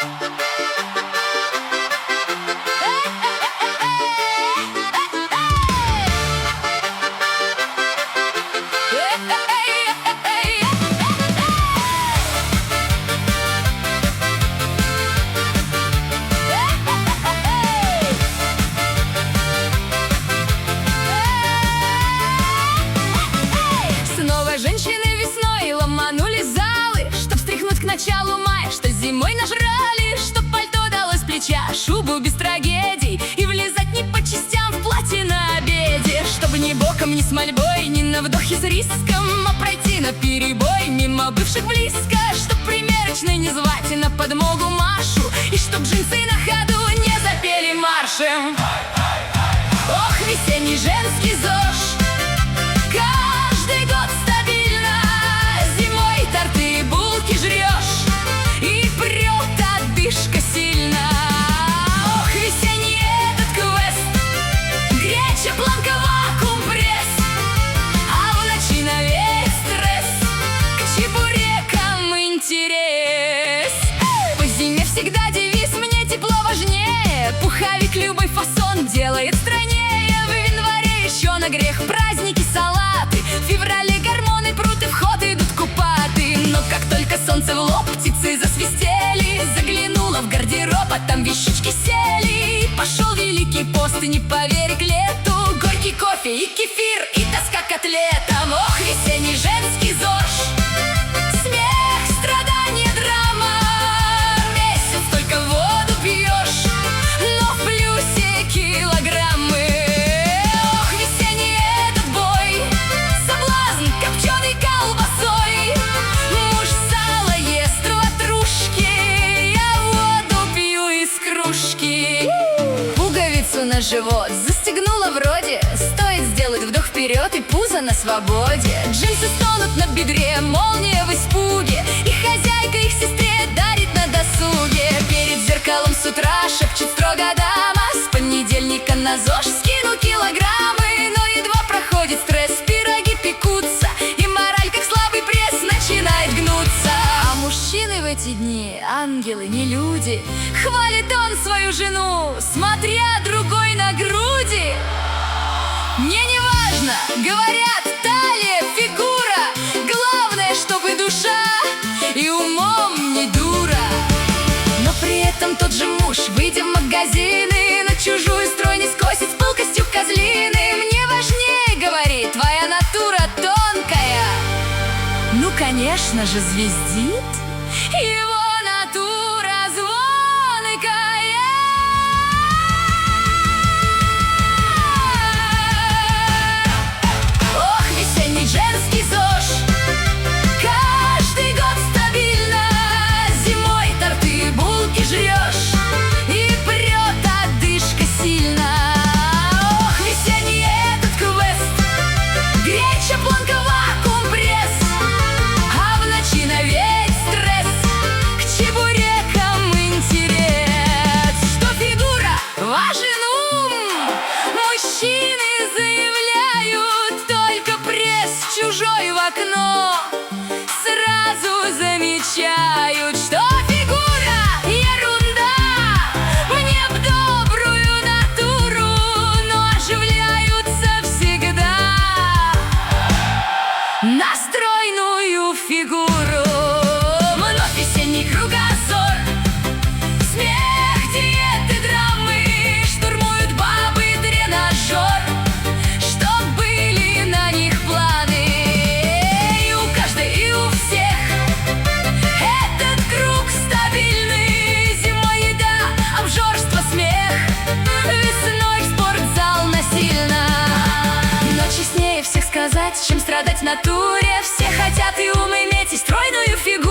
Снова женщины весной ломанули залы, чтоб встряхнуть к началу мая, что зимой нажрали, чтоб пальто далось с плеча, шубу без трагедий и влезать не по частям в платье на обеде, чтобы ни боком, ни с мольбой, ни на вдохе с риском, а пройти на перебой мимо бывших близко, чтоб примерочной не звать на подмогу Машу, и чтоб джинсы на ходу не запели маршем. Ох, весенний женский ЗОЖ, каждый год стабильно, зимой торты и булки жрешь, и прет одышка сильно. Ох, весенний этот квест, греча, планка, вакуум, пресс, а в ночи навеет стресс, к чебурекам интерес. По зиме всегда девиз «мне тепло важнее», пуховик любой фасон делает стройнее. В январе еще на грех праздники, салаты, в феврале гормоны прут и в ход идут купаты. Но как только солнце в лоб, птицы засвистели, заглянула в гардероб, а там вещички сели. Пошел великий пост, и не поверь к лету, горький кофе и кефир, и тоска котлетам. Ох, весенний женский ЗОЖ, смех, страдания, драма, месяц только воду пьешь, но в плюсе килограммы. Ох, весенний этот бой, соблазн копченой колбасой, муж сало ест ватрушки, я воду пью из кружки. Пуговицу на живот застегнула вроде, стоит сделать вдох вперед, и пузо на свободе. Джинсы стонут на бедре, молния в испуге, и хозяйка их сестре дарит на досуге. Перед зеркалом с утра шепчет строго дама, с понедельника на ЗОЖ скину килограммы. Но едва проходит стресс, пироги пекутся, и мораль, как слабый пресс, начинает гнуться. А мужчины в эти дни ангелы, не люди, хвалит он свою жену, смотря другой на груди. Мне не важно, говорят, талия, фигура, главное, чтобы душа и умом не дура. Но при этом тот же муж, выйдя в магазины, на чужую строй не скосит с пылкостью козлины. Мне важнее, говорит, твоя натура тонкая. Ну, конечно же, звездит его натура звонкая. Ох, весенний женский ЗОЖ, каждый год стабильно, зимой торты и булки жрешь, и прет одышка сильно. Ох, весенний этот квест, греча, планка, вакуум, пресс, а в ночи навеет стресс, к чебурекам интерес. Что фигура важен ум, мужчины заявляют, только пресс чужой в окно сразу замечают, что фигура ерунда, мне б добрую натуру, но оживляются всегда на стройную фигуру. Вновь весенний кругозор, смех, диеты, драмы, штурмуют бабы тренажер, чтоб были на них планы. И у каждой, и у всех этот круг стабильный. Зимой еда, обжорство, смех, весной в спортзал насильно. Но честнее всех сказать, чем страдать в натуре, все хотят и ум иметь, и стройную фигуру.